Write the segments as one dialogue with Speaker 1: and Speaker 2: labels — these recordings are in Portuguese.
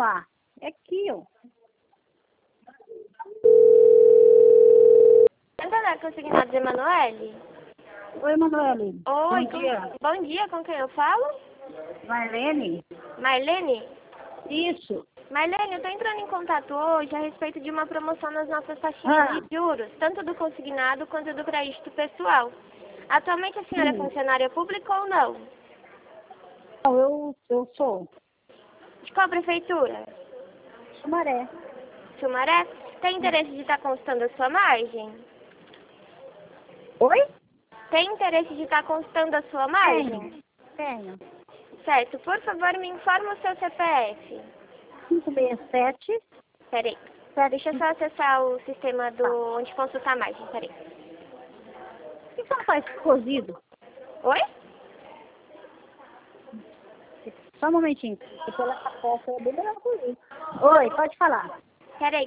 Speaker 1: lá. É aqui, ó.
Speaker 2: Andar consignado, Emanuele?
Speaker 1: Oi, Manoel.
Speaker 2: Oi,
Speaker 1: Bom dia.
Speaker 2: Bom dia, com quem eu falo?
Speaker 1: Marlene?
Speaker 2: Marlene?
Speaker 1: Isso.
Speaker 2: Marlene, eu tô entrando em contato hoje a respeito de uma promoção nas nossas taxinhas de juros, tanto do consignado quanto do crédito pessoal. Atualmente a senhora é funcionária pública ou não?
Speaker 1: Não, eu sou.
Speaker 2: De qual prefeitura?
Speaker 1: Sumaré.
Speaker 2: Sumaré? Tem interesse de estar constando a sua margem?
Speaker 1: Oi?
Speaker 2: Tem interesse de estar constando a sua margem?
Speaker 1: Tenho.
Speaker 2: Certo. Por favor, me informa o seu CPF.
Speaker 1: 567.
Speaker 2: Peraí. Deixa eu só acessar o sistema do onde consultar a margem. Peraí.
Speaker 1: Por que você não faz cozido?
Speaker 2: Oi?
Speaker 1: Só um momentinho. Eu tô lá com a peça, é bem melhor cozido. Oi, pode falar.
Speaker 2: Peraí.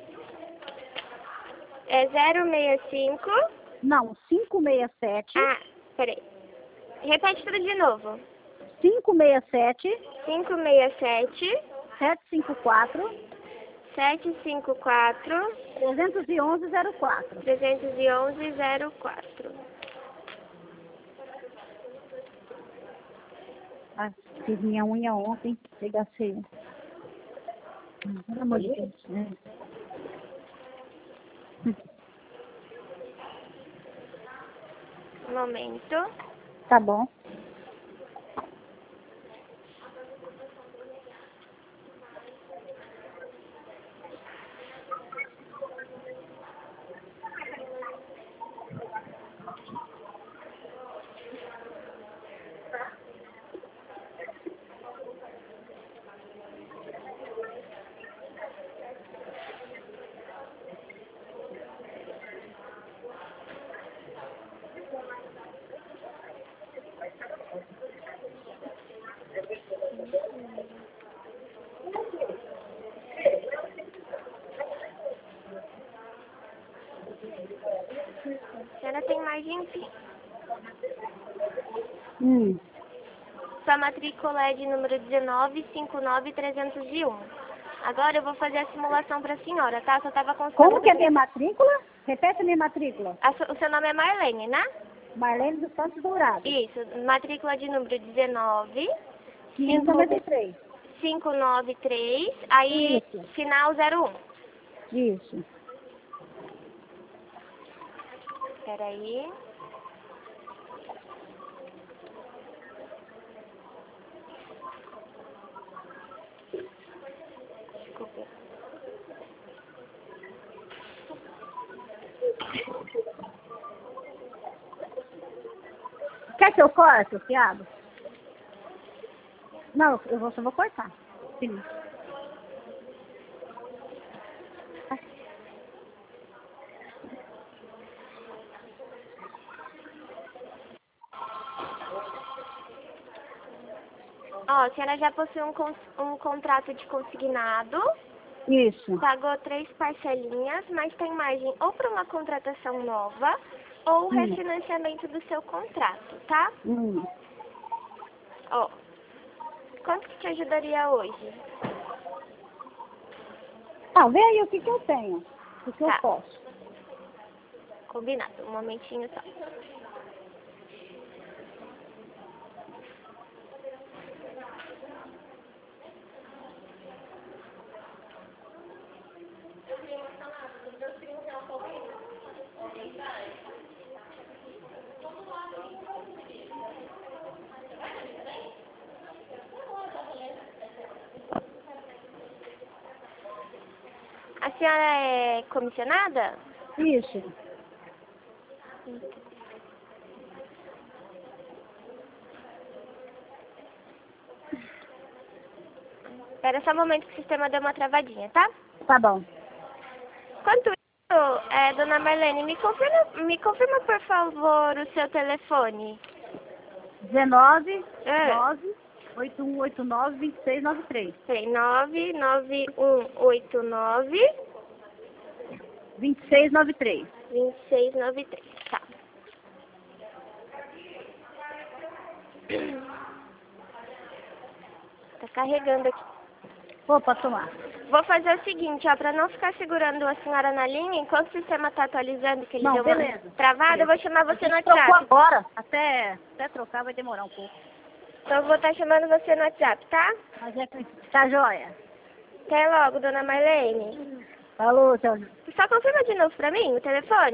Speaker 2: É 065.
Speaker 1: Não, 567.
Speaker 2: Ah, peraí. Repete tudo de novo.
Speaker 1: 567.
Speaker 2: 567
Speaker 1: 754.
Speaker 2: 754
Speaker 1: 311 04.
Speaker 2: 311 04.
Speaker 1: Ah, fiz minha unha ontem, regacei. Pelo amor de Deus.
Speaker 2: Um momento.
Speaker 1: Tá bom.
Speaker 2: A senhora tem margem sim. Sua matrícula é de número 1959301. Agora eu vou fazer a simulação para a senhora, tá? Só estava constando...
Speaker 1: Como que é minha matrícula? Repete a minha matrícula.
Speaker 2: O seu nome é Marlene, né?
Speaker 1: Marlene dos Santos Dourado.
Speaker 2: Isso, matrícula de número 19...
Speaker 1: 593.
Speaker 2: 593, aí
Speaker 1: Isso.
Speaker 2: final 01.
Speaker 1: Isso.
Speaker 2: Peraí. Desculpe.
Speaker 1: Quer que eu corte o fiado? Não, eu só vou cortar. Sim.
Speaker 2: Ó, a senhora já possui um contrato de consignado,
Speaker 1: Isso.
Speaker 2: pagou 3 parcelinhas, mas tem margem ou para uma contratação nova ou refinanciamento do seu contrato, tá? Ó, quanto que te ajudaria hoje?
Speaker 1: Ah, vê aí o que eu tenho. O que eu posso.
Speaker 2: Combinado, um momentinho só. A senhora é comissionada?
Speaker 1: Isso.
Speaker 2: Espera só um momento que o sistema deu uma travadinha, tá?
Speaker 1: Tá bom.
Speaker 2: Enquanto isso, dona Marlene, me confirma, por favor, o seu telefone.
Speaker 1: 19 9 8189 2693.
Speaker 2: Peraí, 99189
Speaker 1: 2693.
Speaker 2: 2693, tá. Tá carregando aqui.
Speaker 1: Vou, pode tomar.
Speaker 2: Vou fazer o seguinte, ó, pra não ficar segurando a senhora na linha, enquanto o sistema tá atualizando, que ele
Speaker 1: Não,
Speaker 2: deu
Speaker 1: beleza.
Speaker 2: uma travada, eu vou chamar você no
Speaker 1: Trocou
Speaker 2: WhatsApp.
Speaker 1: agora. Até trocar vai demorar um pouco.
Speaker 2: Então eu vou estar chamando você no WhatsApp, tá?
Speaker 1: Mas tá joia.
Speaker 2: Até logo, dona Marlene.
Speaker 1: Falou, tchau.
Speaker 2: Só confirma de novo pra mim o telefone.